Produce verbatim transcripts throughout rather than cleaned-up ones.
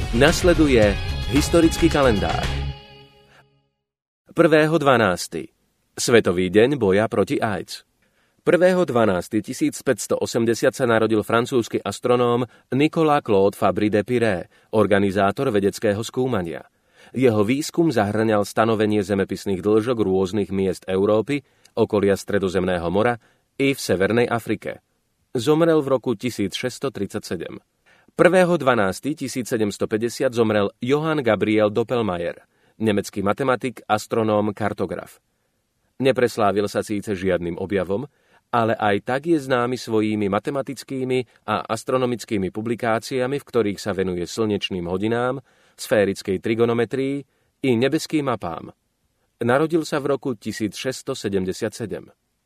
Nasleduje historický kalendár. prvého dvanásteho Svetový deň boja proti AIDS. prvého dvanásteho tisícpäťstoosemdesiat sa narodil francúzsky astronóm Nicolas Claude Fabry de Piré, organizátor vedeckého skúmania. Jeho výskum zahŕňal stanovenie zemepisných dĺžok rôznych miest Európy, okolia Stredozemného mora i v Severnej Afrike. Zomrel v roku tisícšesťstotridsaťsedem. prvého dvanásteho tisícsedemstopäťdesiat zomrel Johann Gabriel Doppelmayr, nemecký matematik, astronóm, kartograf. Nepreslávil sa síce žiadnym objavom, ale aj tak je známy svojimi matematickými a astronomickými publikáciami, v ktorých sa venuje slnečným hodinám, sférickej trigonometrii i nebeským mapám. Narodil sa v roku tisícšesťstosedemdesiatsedem.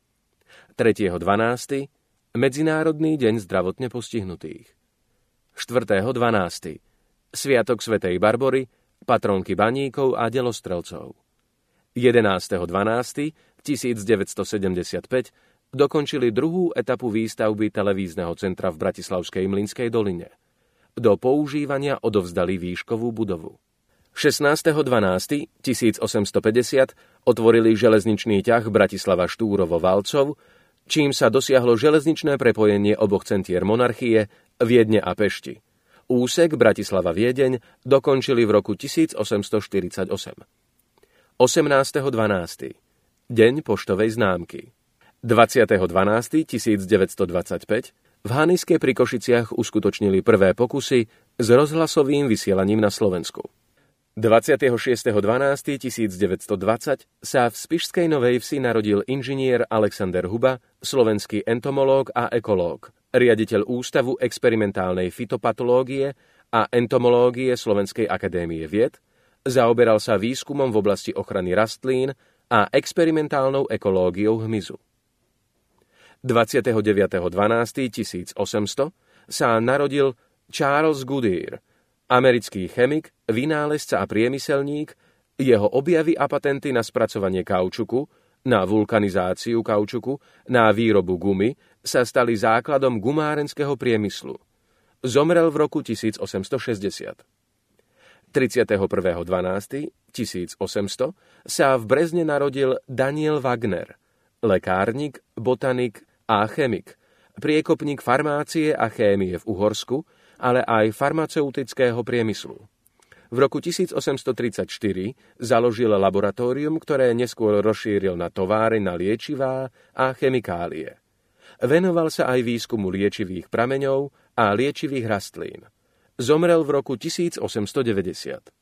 tretieho dvanásteho Medzinárodný deň zdravotne postihnutých. štvrtého dvanásteho Sviatok svätej Barbory, patronky baníkov a delostrelcov. jedenásteho dvanásteho tisícdeväťstosedemdesiatpäť dokončili druhú etapu výstavby televízneho centra v bratislavskej Mlynskej doline. Do používania odovzdali výškovú budovu. šestnásteho dvanásteho tisícosemstopäťdesiat otvorili železničný ťah Bratislava-Štúrovo-Valcov, čím sa dosiahlo železničné prepojenie oboch centier monarchie, Viedne a Pešti. Úsek Bratislava-Viedeň dokončili v roku tisícosemstoštyridsaťosem. osemnásteho dvanásteho Deň poštovej známky. dvadsiateho dvanásteho tisícdeväťstodvadsaťpäť v Haniske pri Košiciach uskutočnili prvé pokusy s rozhlasovým vysielaním na Slovensku. dvadsiateho šiesteho dvanásteho tisícdeväťstodvadsať sa v Spišskej Novej Vsi narodil inžinier Alexander Huba, slovenský entomológ a ekológ, riaditeľ Ústavu experimentálnej fytopatológie a entomológie Slovenskej akadémie vied, zaoberal sa výskumom v oblasti ochrany rastlín a experimentálnou ekológiou hmyzu. dvadsiateho deviateho dvanásteho tisícosemsto sa narodil Charles Goodyear, americký chemik, vynálezca a priemyselník. Jeho objavy a patenty na spracovanie kaučuku, na vulkanizáciu kaučuku, na výrobu gumy sa stali základom gumárenského priemyslu. Zomrel v roku tisícosemstošesťdesiat. tridsiateho prvého decembra tisícosemsto sa v Brezne narodil Daniel Wagner, lekárnik, botanik a chemik, priekopník farmácie a chémie v Uhorsku, ale aj farmaceutického priemyslu. V roku tisícosemstotridsaťštyri založil laboratórium, ktoré neskôr rozšíril na továre na liečivá a chemikálie. Venoval sa aj výskumu liečivých prameňov a liečivých rastlín. Zomrel v roku tisícosemstodeväťdesiat.